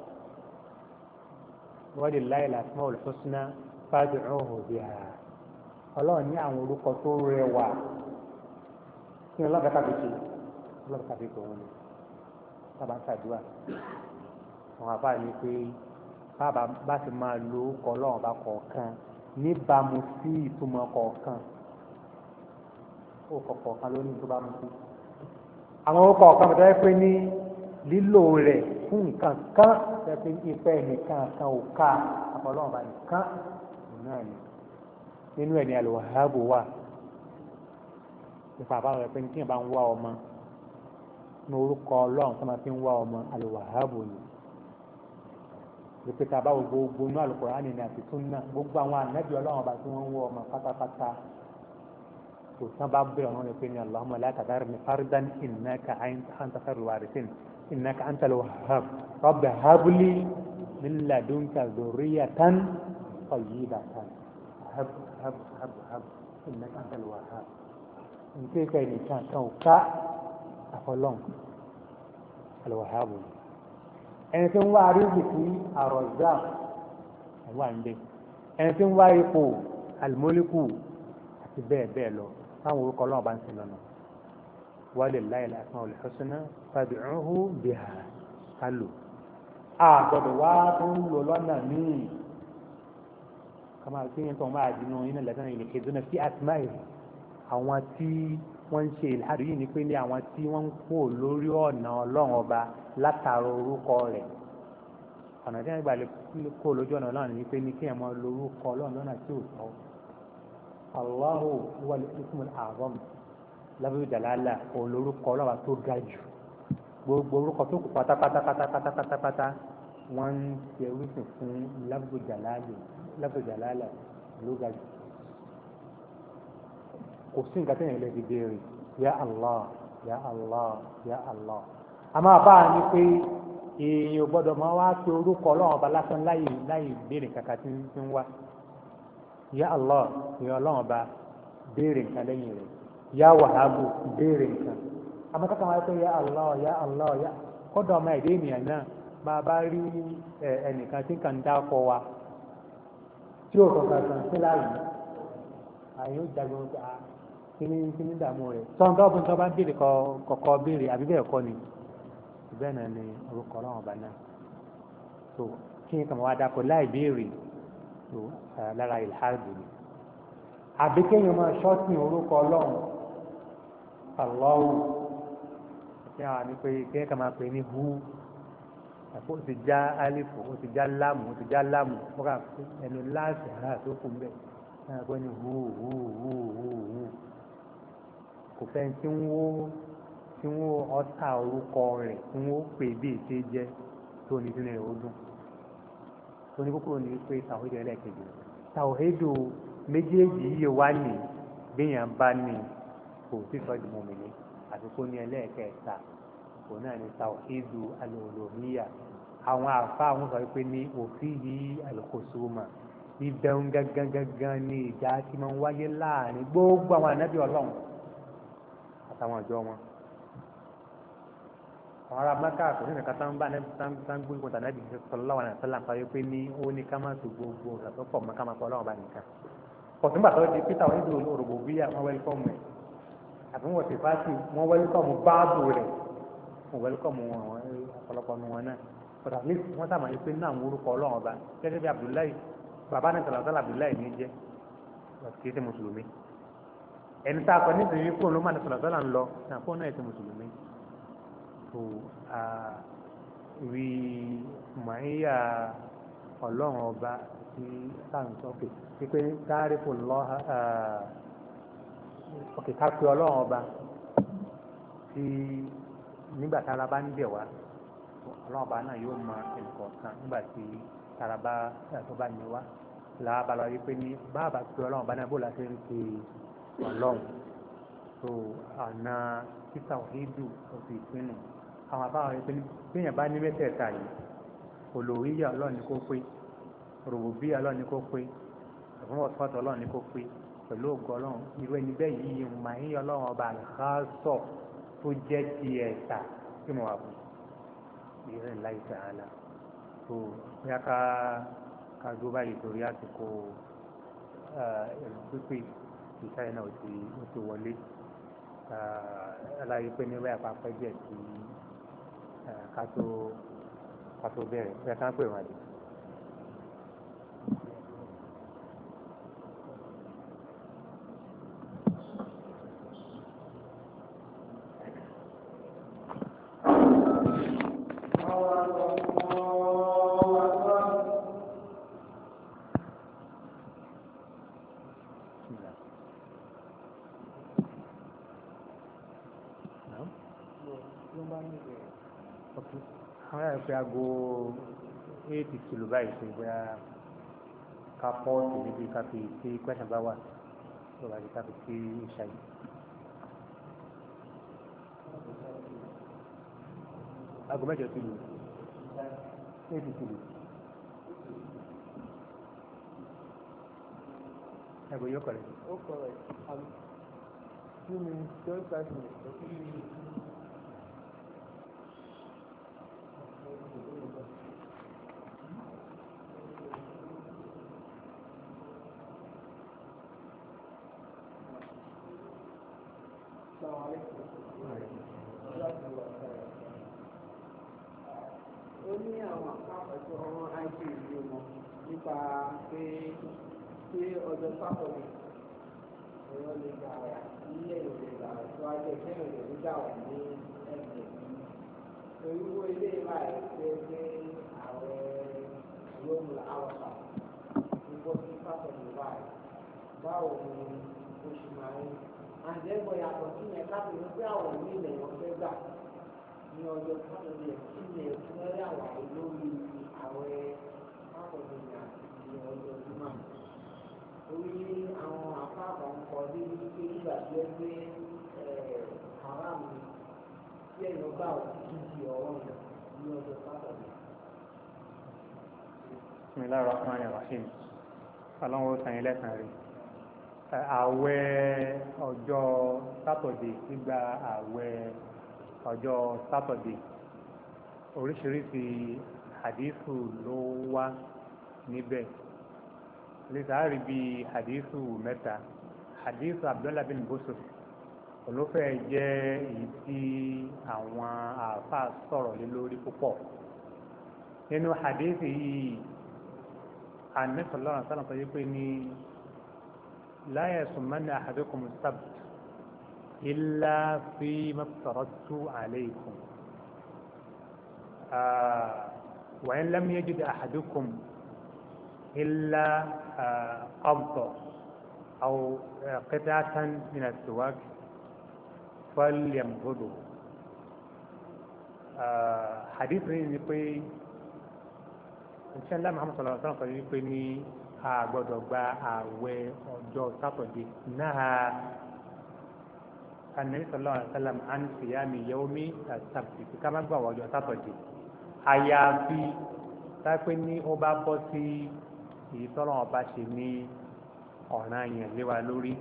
S1: walillahi al-asma'ul husna fad'uhu biha ọlọ́run ní àwọn orúkọ tó rẹwà kí ni ọlọ́run kàkà fi ṣe ọlọ́run kàkà fi tòun ni sábà ń ṣàdúrà àwọn àbá ní pé bàbá bá ti máa lo orúkọ ọlọ́run ọba kọ̀ọ̀kan níbàámu sí ìtumọ̀ kọ̀ọ̀kan orúkọ kọ̀ọ̀kan ló ní tó bá mu sí àwọn orúkọ kọ̀ọ̀kan bẹ̀rẹ̀ wípé ní lílò rẹ̀ fún nǹkan kan ṣẹ́pẹ́ ìfẹ́ nìkan kan ò ká àfọlọ́run ọba nìkan náà ni nínú ẹ̀ ní al-Wahhab wà nípa àbá rẹ̀ pé ní tíyẹn bá ń wá ọmọ ní orúkọ ọlọ́run tó máa fi ń wá ọmọ al-Wahhab ni ìpètè àbáwò gbogbo inú Al-Qur'ani ní àti Sunna gbogbo àwọn ànábì ọlọ́run ọba tí wọ́n ń wọ ọmọ pátápátá kò tán bá bẹ̀rẹ̀ ọ̀nà rẹ̀ pé ní Allahumma la tadharni fardan innaka anta khairul warithin innaka antal wahhab rabbi habli min ladunka dhurriyatan tayyibatan hab hab hab hab innaka antal wahhab nǹkan ìkà ìnìkan kan ò ká àfọlọ́n al-Wahhab ẹni tí ń wá arísìkí àrọ̀zá ẹ̀wà ń bẹ ẹni tí ń wá ipò àlùmọ́líkù àti bẹ́ẹ̀ bẹ́ẹ̀ lọ táwọn orúkọ ọlọ́run bá ń sin lọ́nà walillahi al-asmaul husna fad'uhu biha kálò a gbọ́dọ̀ wá tó ń lò lọ́nà míì kama tí yẹn tó ń bá àdínú iná lẹ́sàn ilẹ̀ kejì náà sí asma'i àwọn tí wọ́n ń ṣe ìlhàdù yìí ni pé ní àwọn tí wọ́n ń kó lórí ọ̀nà ọlọ́run ọba látara orúkọ rẹ̀ ọ̀nà tí wọ́n gbà lè kó lójú ọ̀nà ọlọ́run ni pé ní kí ẹ̀ mọ lórúkọ ọlọ́run lọ́nà tí ò tọ́ Allahu huwa al-ismul a'zam lábẹ́ ìdàlálà òun lórúkọ ọlọ́run tó ga jù gbogbo orúkọ tó kù pátápátápátápátápátá wọ́n ń ṣe orísun fún lábẹ́ ìdàlálà ló ga jù kò sí nǹkan tẹ́yìn lè fi béèrè ya Allah ya Allah ya Allah a máa bá a ní pé èèyàn gbọ́dọ̀ máa wá pé orúkọ ọlọ́run ọba lásán láyè láyè béèrè kankan tí ń wá ya Allah ìyẹn ọlọ́run ọba béèrè nǹkan lẹ́yìn rẹ̀ ya Wàhábù béèrè nǹkan àmọ́ kankan wáyé pé ya Allah ya Allah ya kọ́dọ̀ ọmọ ẹ̀dẹ́ ènìyàn náà bá a bá rí ẹnìkan tí kàn ń dákọ̀ wa tí ó kọ̀ọ̀kan kan sí láàyè àyè ó jagun pé a kíní kíní dààmú rẹ̀ sọ́ńtọ́ ọ̀bùn tó bá ń béèrè kọ̀ọ̀kọ́ béèrè àbí bẹ́ẹ̀ kọ́ ni bẹ́ẹ̀ náà ni orúkọ ọlọ́run ọba náà so kí n kàn wá dákọ̀ láì béèrè so lára ìlhàdù ni àbí kéèyàn máa ṣọ́ọ̀tì orúkọ ọlọ́run Allahu kí àwọn àní pé kéèyàn kàn máa pè ní hu àpò ti já alifu ó ti já lámù ó ti já lámù ó kà ẹnu láàṣì ara tó kù mbẹ náà pé ní hu hu hu hu hu kò fẹ́ tí ń wó tí ń wó ọ́tà orúkọ rẹ̀ tí ń wó pè bí ète jẹ́ tó ní sínú rẹ̀ ó dùn tó ní kókó ní pé tàwídìí ẹlẹ́ẹ̀kejì tàwídìí méjèèjì yìí wá ní gbìyàn bá ní kò sí sọ́jú mọ́mìnì àti kó ní ẹlẹ́ẹ̀kẹta kò náà ní tàwídìí al-uluhiyya àwọn àfa àwọn sọ pé ní òfin yìí al-khusuma ìbẹ̀rù gangan gangan ní ìjà tí máa ń wáyé láàrin gbogbo àwọn ànábì ọlọ́run àtàwọn àjọ wọn àwọn ará Mákà kò ní nǹkan tán bá tán gbé ìkọ̀tà náà di sallallahu alaihi wasallam parí pé ní ó ní ká má tó gbogbo ìrọ̀tọ́ pọ̀ mọ́ ká má pọ̀ ọlọ́run bá nìkan pọ̀tùnbà tó di pété àwọn ìdúró òròbó bíyà wọ́n wẹ́lkọ́mù ẹ̀ àbí wọ́n ti fásitì wọ́n wẹ́lkọ́mù báàbù rẹ̀ wọ́n wẹ́lkọ́mù àwọn ọ̀pọ̀lọpọ̀ nu wọn náà but at least wọ́n sàmà pé ní àwọn orúkọ ọlọ́run ọba gẹ́gẹ́ bí Abdullahi bàbá náà sọ̀rọ̀ Abdullahi ní jẹ́ kì í ṣe mùsùlùmí ẹni tá a kọ nítorí kó ló máa ní sọ̀rọ̀ sọ́là ń lọ náà kó náà ṣe mùsùlùmí tó rí màáyà ọlọ́run ọba tí sáǹsọ́ òkè wípé kárífò lọ́ha òkè ká pé ọlọ́run ọba tí nígbà tára bá ń bẹ̀ wá ọlọ́run ọba náà yóò mọ ẹnìkọ̀ọ̀kan nígbà tí tára bá tó bá ní wá làbàlọ́ wípé ní báàbà pé ọlọ́run ọba náà bó la ṣe ń pe ọlọ́run tó àna títà òhídù òfin ìpinnu àwọn àbáwọn ẹgbẹ́ níyàn bá ní mẹ́tẹ̀ẹ̀ta yìí olùwíyà ọlọ́run ní kó pé rògbòbíyà ọlọ́run ní kó pé àfọwọ́sọ́tọ̀ ọlọ́run ní kó pé pẹ̀lú ògo ọlọ́run irú ẹni bẹ́ẹ̀ yìí mà ń yọ ọlọ́run ọba àlùkásọ̀ tó jẹ́ ti ẹ̀ta tí mo wà fún ìrìn láì sàálà tó yá ká ká dó báyìí torí àsìkò ẹ̀rù pípé ìsáyẹ náà ó ti wọlé aláyé pé ní wẹ́ẹ̀ àpapọ̀ díẹ̀ tí ká tó ká tó bẹ̀rẹ̀ bẹ́ẹ̀ ká pè wọ́n àdé. pé aago eight kìlò báyìí ṣe bóyá ká pọ́ọ̀tù níbi ká fi tí kwẹ́sàn bá wà tó bá di ká fi tí ìṣàyè. aago mẹ́jọ ti lù eight kìlò. aago yóò kọ̀rẹ́.
S2: ó kọ̀rẹ́ àmì two minutes just five minutes. ó ní àwọn àpapọ̀ tó ọmọ àìsí ìlú wọn nípa pé pé ọjọ́ sátọ̀dẹ̀ èèyàn lè gbà wà nílé ìwé gbà tó wájú ẹgbẹ́ ìwé nígbà wà ní ẹgbẹ́ orúkọ ilé ìwà ẹ̀ ṣe pé àwọn yóò àwọ̀pá nígbà tí sátọ̀dẹ̀ wà báwo ni oṣù máa ń àjẹgbọ̀ yàtọ̀ sí yẹn káfí ní pé àwọn onílẹ̀ wọn fẹ́ gbà ní ọjọ́ sátọ̀dẹ̀ kí ni ẹ̀kúnrẹ́ yà wà lórí àwẹ̀ sátọ̀dẹ̀ àti ọjọ́ jùmọ̀ orí àwọn àpáàpọ̀ ń kọ́ dé ní pé nígbà tí ó gbé haram tí ẹ̀yọ́ gbà ó kí di ọ̀rọ̀ yẹn ní ọjọ́ sátọ̀dẹ̀.
S1: Bismillahir Rahmanir Rahim. Ọlọ́run ó san yín lẹ́san rí. Àwẹ̀ ọjọ́ sátọ̀dẹ̀ gbígba àwẹ̀ ọjọ́ sátọ̀dẹ̀ oríṣiríṣi hadithu ló wá níbẹ̀ lẹ́sàárì bíi hadithu mẹ́ta hadithu Abdullah bin Busr olófẹ́ jẹ́ èyí tí àwọn àáfàá sọ̀rọ̀ lé lórí púpọ̀ nínú hadithu yìí Ànábì sallallahu alaihi wasallam sọ pé ní la yasumanna ahadukum as-sabt illa fima iftaradtu alaykum wa in lam yajid ahadukum illa qabda aw qit'atan min as-siwak falyamghudhu. Hadith yìí ni pé ìṣẹ́lá Muhammad sallallahu alaihi wasallam sọ wípé ní a gbọ́dọ̀ gba ààwẹ̀ ọjọ́ sátọ̀dé náà Ànábì sallallahu alaihi wasallam an siyami yawmi as-sabti ká má gbà ọjọ́ sátọ̀dé àyàfi tápé ní ó bá bọ́ sí èyí tọ́lọ́ ọba ṣe ní ọ̀ràn yẹn lé wa lórí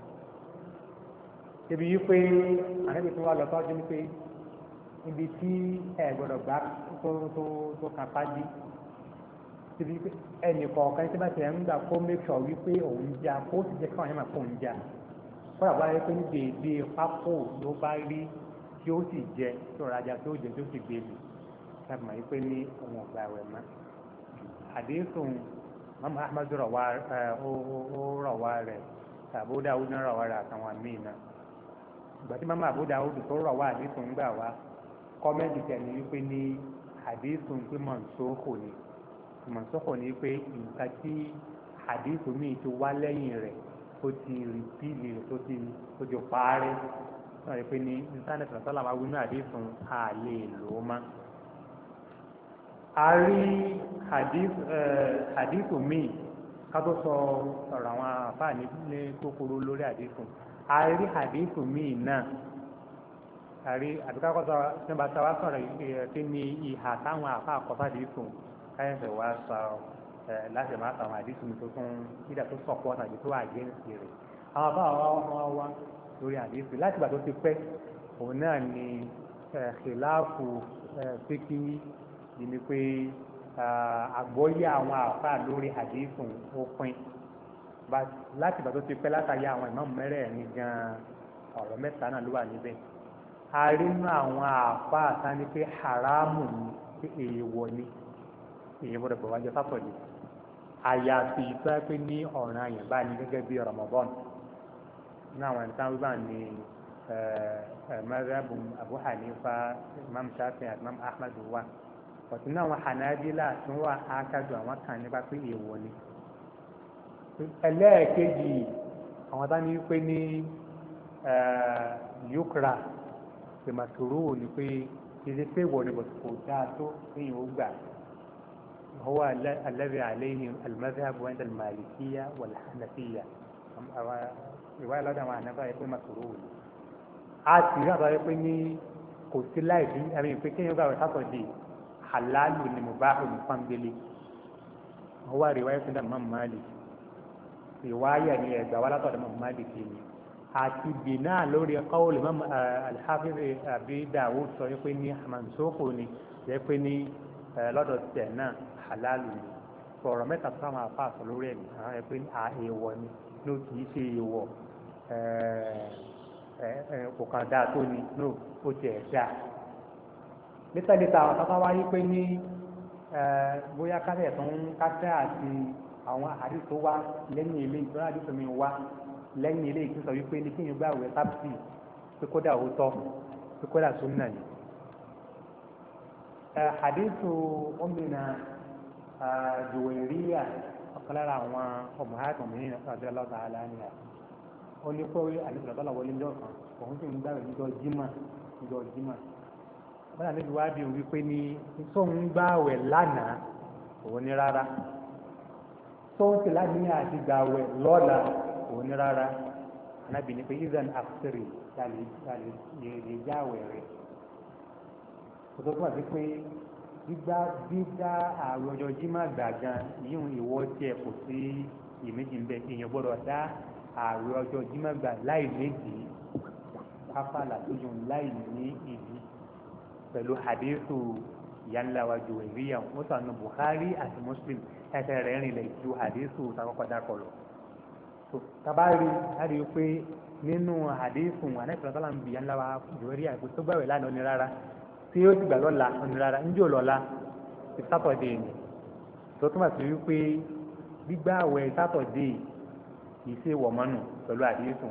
S1: ibi yìí pé Ànábì tó wà lọ tọ́jú ní pé ibi tí ẹ gbọ́dọ̀ gbà tó tó tó kápá dí síbi ẹnì kọ̀ọ̀kan tí bá ti ẹ̀ ń gbà kó make sure wípé òun jà kó sì jẹ́ káwọn yẹn máa kó òun jà kọ́ra bá yẹ pé ní dèédé pákó ló bá rí tí ó sì jẹ tí ó rajà tó jẹ tó sì gbé lù láti mọ̀ wípé ní òun ọ̀gbà ẹ̀wẹ̀ mọ́. àdéhùn mọ́mọ́ Ahmad rọ̀ wá ó rọ̀ wá rẹ̀ Abu Dawud náà rọ̀ wá rẹ̀ àtàwọn míì náà. ìgbà tí mọ́mọ́ Abu Dawud tó rọ̀ wá àdéhùn gbà wá kọ́mẹ́ntì tẹ̀ ní wípé ní àdéhùn pé mọ̀nsókò ni mọ̀nsókò ni pé nǹkan tí àdéhùn míì ti wá lẹ́yìn rẹ̀ ó ti rìpíìlì rẹ̀ tó ti tó ti parí náà rí pé ní íńtánẹ́ẹ̀tì lọ́sọ́lá máa wí ní àdéhùn a lè lò ó má. a rí àdéhùn míì ká tó sọ ọ̀rọ̀ àwọn àfáà ní kúkúrú lórí àdéhùn a rí àdéhùn míì náà a rí àbíkákọ́sọ nígbà tá a wá sọ̀rọ̀ kí ni ìhà táwọn àfáà kọ́ fàdéhùn káyọ̀sẹ̀ wá sọ láti máa sàwọn àdísùn tó tún nígbà tó sọ̀pọ̀ tàbí tó àgẹ́ǹsì rẹ̀ àwọn bá wọn wá lórí àdísùn láti ìgbà tó ti pẹ́ òun náà ni khilafu pínkì yìí ni pé àgbọ́yé àwọn àfà lórí àdísùn ó pín láti ìgbà tó ti pẹ́ látàyé àwọn ìmáàmù mẹ́rẹ̀ẹ̀rin gan ọ̀rọ̀ mẹ́ta náà ló wà níbẹ̀ a rí nínú àwọn àfà àtàní pé haramu ni pé èèwọ̀ ni èèyàn gbọ́dọ̀ pọ̀ wájú sátọ̀dé àyàfi ìtọ́ pé ní ọ̀ràn àyàn bá ní gẹ́gẹ́ bí Ramadan ní àwọn ìtàn wíwá ní mazhabu Abu Hanifa Imam Shafi'i àti Imam Ahmad wà ọ̀tún náà àwọn Hanabila tí wọ́n wà ákájọ àwọn kan nípa pé èèwọ̀ ni. ẹlẹ́ẹ̀kejì àwọn tá ní wípé ní yukra tèmàtòrò ni pé ìdí pé ìwọ ni bọ̀tù kò dáa tó kéèyàn ó gbà. هو الذي عليه المذهب عند المالكية والحنفية ìwà ìlọ́dà àwọn ànábà yẹ pé màkúrò ni a ti rí àbáyé pé ní kò sí láìsí àmì ìpè kéèyàn gbà wẹ̀ sátọ̀dé halalu ni mubahu ní pàmbélé wọ́n wá rí wáyé fún dàmú Malik ìwáyà ni ẹ̀gbà wà látọ̀dọ̀ mọ̀ Malik ni àti bìnà lórí qawli Imam al-Hafiz Abi Dawud sọ pé ní mansukh ni yẹ pé ní lọ́dọ̀ tẹ̀ náà halalu ni sọ̀rọ̀ mẹ́ta tó máa fà sọ lórí ẹ̀mí àwọn ẹ̀pẹ́ ní àèwọ̀ ni ló kìí ṣe èèwọ̀ kò kàn dáa tó ni no ó tiẹ̀ dáa létàlétà àwọn kan bá wáyé pé ní bóyá kásẹ̀ tó ń kásẹ̀ àti àwọn àdìs tó wá lẹ́yìn ilé ìtura àdìs mi wá lẹ́yìn ilé ìtura wípé ní kíyìn gbà wẹ̀ sábìsì pé kódà ó tọ́ pé kódà súnà ni. àdìsù ọmọnà Juwairiya ọ̀kan lára àwọn ọmọ ààtọ̀ mi ní ọ̀dọ́ ọlọ́ta aláàníyà ó ní pé àdìsù lọ́tọ́ lọ́wọ́ lẹ́jọ́ kan òun sì ń gbà wẹ̀ níjọ́ jímà níjọ́ jímà bọ́lá níbi wá bí wípé ní tóun gbààwẹ̀ lánàá òun ní rárá tóun sì láníyàn àti gbààwẹ̀ lọ́la òun ní rárá anábì ní pé isan afsiri lè jáwẹ̀ rẹ̀ kò tó túmọ̀ sí pé gbígbá gbígbá ààrùn ọjọ́ jímà gbàgán yíyún ìwọ tiẹ̀ kò sí ìméjì ńbẹ èèyàn gbọ́dọ̀ dá ààrùn ọjọ́ jímà gbà láì méjì káfàlà tó yùn láì ní ìdí pẹ̀lú hadithu ìyánlá wa Juwairiya wọ́n sọ àná Bukhari àti Muslim ẹsẹ̀ rẹ̀ rìnlẹ̀ ju hadithu takọ́kọ́dá kọlọ̀. tó tabari láti rí pé nínú hadithu anáìsàn sọ́lá ń bi ìyánlá wa Juwairiya kò tó gbàwé lánàá ní rárá tí ó ti gbà lọ́la ní rárá ń jò lọ́la ti sátọ̀dé ni tó túmọ̀ sí wípé gbígbàwẹ̀ sátọ̀dé kì í ṣe wọ̀mọ́nù pẹ̀lú hadithu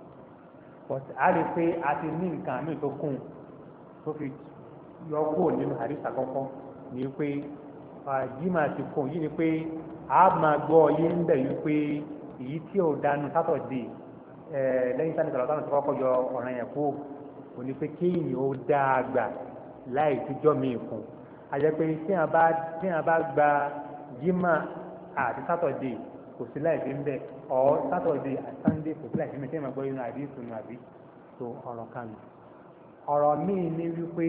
S1: a rí pé a ti ní nǹkan àmì tó kún tó fi yọ kúrò nínú hadith àkọ́kọ́ ní pé jimá ti kún yìí ni pé a máa gbọ́ yé ń bẹ̀ yìí pé èyí tí ò dánú sátọ̀dé lẹ́yìn sáà ní sọ̀rọ̀ táwọn tó kọ́kọ́ yọ ọ̀ràn yẹn kú kò ní pé kéèyàn ó dáa gbà láì tíjọ́ mi kún a jẹ́ pé tí a bá tí a bá gba jimá àti sátọ̀dé kò sí láì fi ń bẹ̀ ọ̀ sátọ̀dé àti sànńdé kò sí láì fi ń bẹ̀ tí a máa gbọ́ inú hadith nù àbí tó ọ̀rọ̀ kan nù. ọ̀rọ̀ míì ní wípé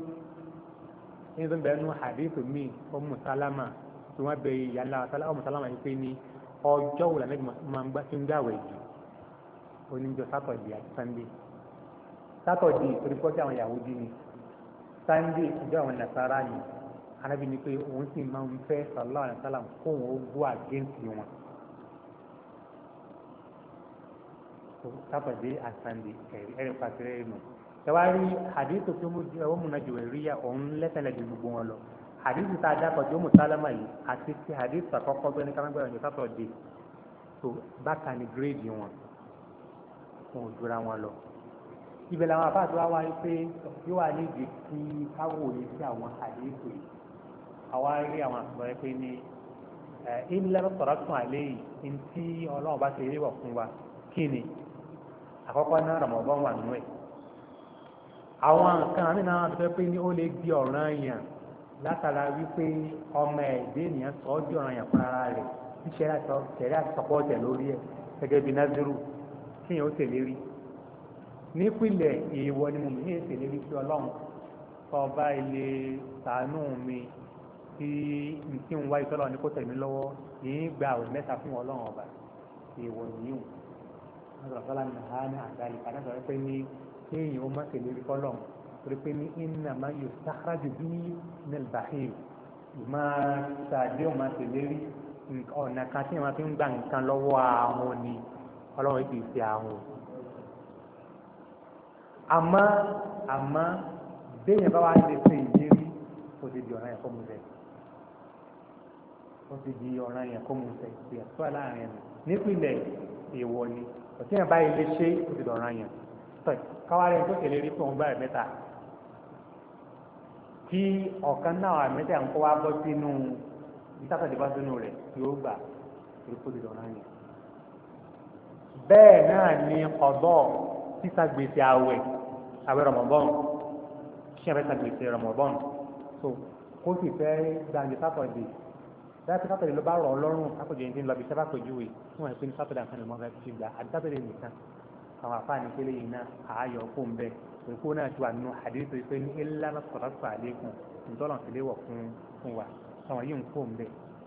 S1: ní tó ń bẹ̀rẹ̀ nù hadith míì Ummu Salama tí wọ́n bẹ ìyàlá Ummu Salama yìí pé ní ọjọ́ wò lànà máa ń gbá tí ń gbàwẹ̀ jù oníjọ sátọ̀dì àti sànńdé sátọ̀dì torí pọ́sí àwọn Yahudi ni sànńdé ìjọ àwọn Nasara ni Ànábì ní pé òun sì máa ń fẹ́ sallallahu alaihi wasallam kóun ó gbọ́ àgẹ́ǹtì wọn sátọ̀dì àti sànńdé ẹ̀rí pàṣẹ nù tẹwárí hadith tó mú ẹwọ́n múna Juwairiya òun lẹ́sẹ̀lẹ̀ ju gbogbo wọn lọ hadith tá a dákọ̀ tó mú sálámà yìí àti ti hadith àkọ́kọ́ gbẹ́ni kánágbẹ́rẹ́ ní sátọ̀dé tó bákan ní gírèdì wọn fún òjòra wọn lọ. ibẹ̀ làwọn àbáàtò wa wáyé pé yóò wá nídìí kí káwọ́ yìí sí àwọn hadith yìí àwa rí àwọn àtúbọ̀rẹ́ pé ní ilé sọ̀rọ̀ tún àlẹ́ yìí ntí ọlọ́run bá ṣe wọ̀ fún wa kí ni àkọ́kọ́ náà Ramadan wà nínú ẹ̀ àwọn nǹkan àmì náà tó fẹ́ pé ní ó lè di ọ̀ràn yàn látara wípé ọmọ ẹ̀dẹ́ ènìyàn sọ ọ́ di ọ̀ràn yàn fún ara rẹ̀ tí ṣẹ̀rí àtọ́kọ́ tẹ̀ lórí ẹ̀ gẹ́gẹ́ bí naziru tí yẹn ó tẹ̀lé rí nípìnlẹ̀ èèwọ̀ ni mo ní ètèlé rí sí ọlọ́run tó ọba ilé ṣàánú mi tí n tí ń wá ìtọ́lọ́ ní kó tẹ̀ mí lọ́wọ́ yìí gba àwẹ̀ mẹ́ta fún ọlọ́run ọba èèwọ̀ nìyí kéèyàn ó má tẹ̀lé rí fọlọ́n torí pé ní iná máa yọ sááràjù bí nílùú bàhíì máa ṣàdé ọ̀ máa tẹ̀lé rí ọ̀nà kan tí wọ́n fi ń gba nǹkan lọ́wọ́ àwọn ni ọlọ́run kì í ṣe àwọn. àmọ́ àmọ́ béèyàn bá wà lè ṣe ìlérí ó ti di ọ̀ràn yẹn kó mu sẹ́ ó ti di ọ̀ràn yẹn kó mu sẹ́ ìṣe ẹ̀tọ́ láàrin ẹ̀ nípìnlẹ̀ èèwọ̀ ni òtí yẹn báyìí lè ṣe ó ti di ọ̀ràn yẹn káwárí tó tẹ̀lé rí fún ọgbà ẹ̀mẹ́ta tí ọ̀kan náà ẹ̀mẹ́ta ń kọ́ wá bọ́ sínú ìtàkàdé bá sínú rẹ̀ yóò gbà èkó di ọ̀ràn yẹn. bẹ́ẹ̀ náà ni ọ̀dọ́ sísàgbèsè àwẹ̀ àwẹ̀ Ramadan kí ẹ̀rẹ́ sàgbèsè Ramadan so kó sì fẹ́ gbàǹdé sátọ̀dé láti sátọ̀dé ló bá rọ̀ ọ́ lọ́rùn sátọ̀dé ní lọ́bi sábà pèjúwe fún ẹ̀ pé ní sátọ̀dé àǹkan ìmọ̀ fẹ́ fi gbà àti sátọ̀dé nìkan àwọn afáàní kele yìí náà ààyò fún bẹ́ẹ̀ èkó náà ti wà nínú àdéhùn pé ní ìlànà sọ̀rọ̀sọ̀ àlékún ìtọ́nà ti léwọ̀ fún fún wa àwọn yìí ń fún bẹ́ẹ̀.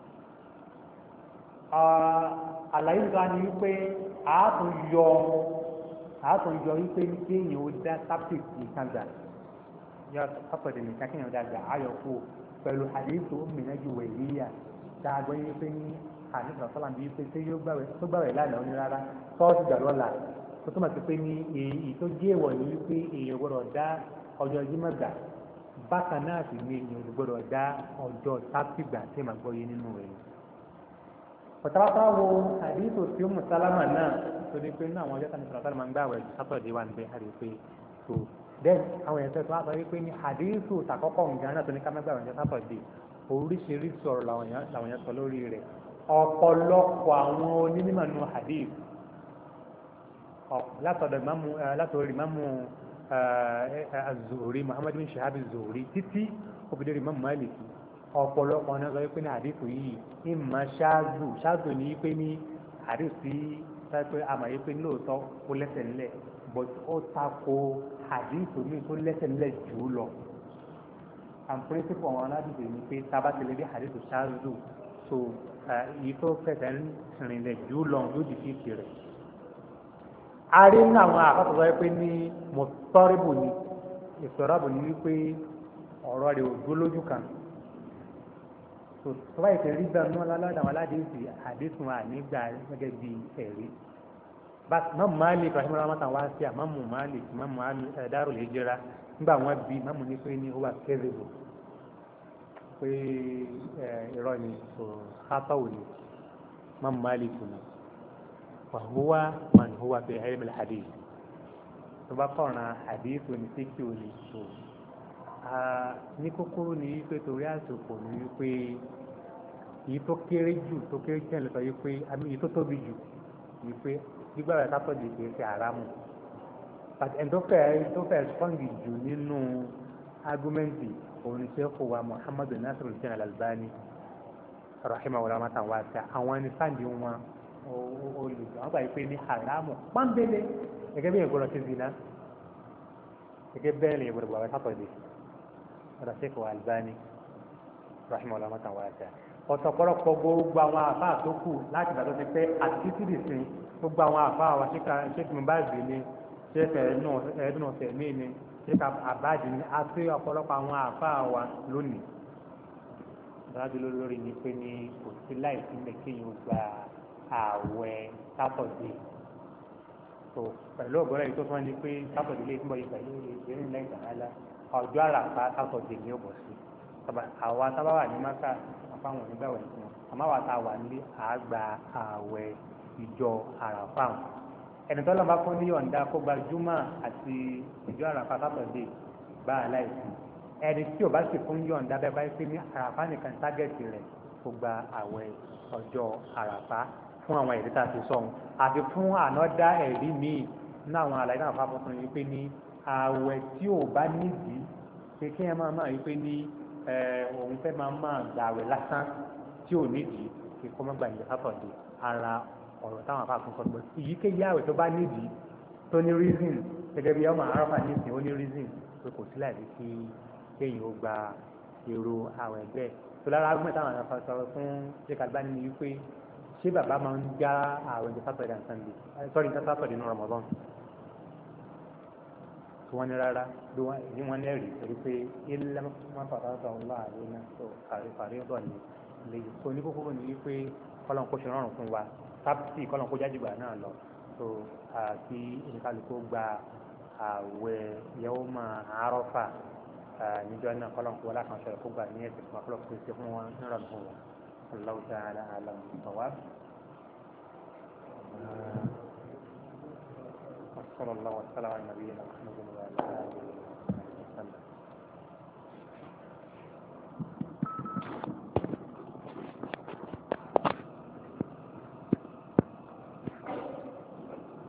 S1: àlàyé nǹkan ni wípé àátún yọ àátún yọ wípé ní kéèyàn ó dá sápẹ̀ nìkan gbà yọ sápẹ̀ nìkan kéèyàn ó dá gbà ààyò fún pẹ̀lú àdéhùn mìíràn ju wẹ̀líyà dáàgbọ́ yín pé ní àdéhùn sọ̀rọ̀sọ̀lá bíi pé tó gbàwẹ̀ lánàá ó ní rárá tọ́ọ̀tù gbà lọ́la tó tó máa ti pé ní èyí tó jẹ́ ìwọ̀ ní wípé èèyàn gbọ́dọ̀ dá ọjọ́ Jímọ̀ gbà bákan náà sì ni èèyàn gbọ́dọ̀ dá ọjọ́ sábtì gbà tí màá gbọ́ yé nínú rẹ̀ pọ̀tàpátá wo àdìsò tí ó mú sálámà náà tó ní pé ní àwọn ọjọ́ tani sọ̀rọ̀ máa ń gbà wẹ̀ sátọ̀dé wà níbẹ̀ àdìsò pé tó then àwọn èèyàn tó wá sọ wípé ní àdìsò tàkọ́kọ́ nǹkan náà tó ní ká má gbà wẹ̀ ọjọ́ sátọ̀dé oríṣiríṣi ọ̀rọ̀ làwọn èèyàn sọ lórí rẹ̀ ọ̀pọ̀lọpọ̀ àwọn onímọ̀ nù hadith látọ̀dọ̀ ìmáàmù látọ̀rí ìmáàmù az-Zuhri Muhammad bin Shihab az-Zuhri títí òbídẹ́rì ìmáàmù Maliki ọ̀pọ̀lọpọ̀ ọ̀nà sọ wípé ní hadith yìí ìmọ̀ ṣáàzù ṣáàzù ní wípé ní hadith sí pé àmọ̀ yìí pé lóòótọ́ ó lẹ́sẹ̀ nílẹ̀ but ó tako hadith mi tó lẹ́sẹ̀ nílẹ̀ jù ú lọ and principle àwọn aládùúgbò ní pé tábàtìlẹ́ bí hadith ṣáàzù so èyí tó fẹsẹ̀ ń rìnlẹ̀ jù lọ yóò di fífi rẹ̀. a rí ní àwọn àkọsọ̀rọ̀ yẹn pé ní mọ̀tọ́rìbù ni ìsọ̀rọ̀bù ni wípé ọ̀rọ̀ rẹ̀ ò dúró lójú kan. tó tó báyìí tẹ̀ rí bẹ́ẹ̀ ní ọlọ́dà àwọn aládìsí àdéhùn ànígbà gẹ́gẹ́ bí ẹ̀rí. mọ́mú Malik rahimah rahmatan wá sí àmọ́mú Malik mọ́mú Darul Hijra nígbà wọn bí mọ́mú ní pé ní ó wà kẹ́rẹ́bù pé irọ́ ni kò kátàwò ni man Maliku ni wàhúwà man huwa fi ilm al-hadith tó bá kọ̀ọ̀ràn hadith ní síkì òní tó ní kúkúrú ni wípé torí àsìkò ni wípé èyí tó kéré jù tó kéré jù lọ́sọ̀ wípé èyí tó tóbi jù wípé gbígbà rẹ̀ sátọ̀dì kìí ṣe àrámù ẹni tó fẹ́ tó fẹ́ strọ́ngì jù nínú argumenti òun ni sẹ́kù wa Muhammadu Nasiruddin Al-Albani rahimahullah rahmatan wasi'a àwọn ẹni sáǹdì wọn olùdó àwọn báyìí pé ní haramu pọ́nbélé gẹ́gẹ́ bí ìgbọ́dọ̀ ti zina gẹ́gẹ́ bẹ́ẹ̀ ni ìgbọ́dọ̀ bàbá sátọ̀dé ọ̀dọ̀ sẹ́kù wa Albani rahimahullah rahmatan wasi'a ọ̀sọ̀ pọ̀lọpọ̀ gbogbo àwọn àfáà tó kù láti ìgbà tó ti pẹ́ àti títí sin gbogbo àwọn àfáà wa ṣéèkì mubazzi ni ṣéèkì ẹ̀ẹ́dùnà tẹ̀mí ni ṣéèkì àbájì ni àti ọ̀pọ̀lọpọ̀ àwọn àfáà wa lónìí dájú lórí ni pé ní kò sí láì sílẹ̀ kéèyàn gba ààwẹ̀ sátọ̀dé tó pẹ̀lú ọ̀gọ́rọ̀ yìí tó fún ẹni pé sátọ̀dé lè túnbọ̀ yìí pẹ̀lú ìrìn ilẹ̀ ìgbàlá ọjọ́ àràfá sátọ̀dé ní ọ̀bọ̀ sí àwa tábà wà ní mákà àfáwọn onígbàwẹ̀ fún wọn àmọ́ àwa tá a wà nílé àgbà ààwẹ̀ ìjọ àràfá wọn ẹni tó lọ́nà bá fún ní ọ̀ǹda kó gba júmọ̀ àti ìjọ àràfá sátọ̀dé bá a láìsí ẹni tí ò bá sì fún yọ̀ǹda bẹ́ẹ̀ báyìí pé ní àràfá nìkan tágẹ́ẹ̀tì rẹ̀ kó gba ààwẹ̀ ọjọ́ àràfá fún àwọn ẹ̀rí tá a ti sọ̀hún àti fún ànọ́dá ẹ̀rí míì ní àwọn àlàyé náà fáfọ́ fún yín pé ní ààwẹ̀ tí ò bá nídìí pé kí ẹ máa máa yí pé ní òun fẹ́ máa máa gba ààwẹ̀ lásán tí ò nídìí kí kó má gba ìyẹn sátọ̀dé ara ọ̀rọ̀ táwọn afáàfin sọ pé èyíkéyìí ààwẹ̀ tó bá nídìí tó ní reason gẹ́gẹ́ bí ọmọ àràfà nísìnyí ó ní reason pé kò sí láì fi kéyìn ó gba èrò àwọn ẹgbẹ́ tó lára agbọ́n táwọn àwọn afasọ fún jẹ́kàlbá ní wípé ṣé bàbá máa ń já àwọn ẹgbẹ́ Saturday and Sunday sorry ní Saturday ní Ramadan tí wọ́n ní rárá bí wọ́n ní ẹ̀rí torí pé ilé wọn fàtà sọ wọn láàrin náà tó kàrí parí ọ̀dọ̀ ní ilé yìí tó ní kókó ní wípé kọ́lọ́n kó ṣe rọrùn fún wa sábìtì kọ́lọ́n kó jáde gbà náà lọ tó àti ìkàlùkò gba àwẹ̀ yawma Àrafà níjọ́ náà kọ́lọ́n kó wọlé àkànṣe rẹ̀ kó gbà ní ẹ̀sìn fún akọ́lọ́ kó ṣe fún wọn nírọ̀ fún wọn Allahu ta'ala a'lam bis-sawab. وصلى الله وسلم على نبينا محمد وعلى اله وصحبه وسلم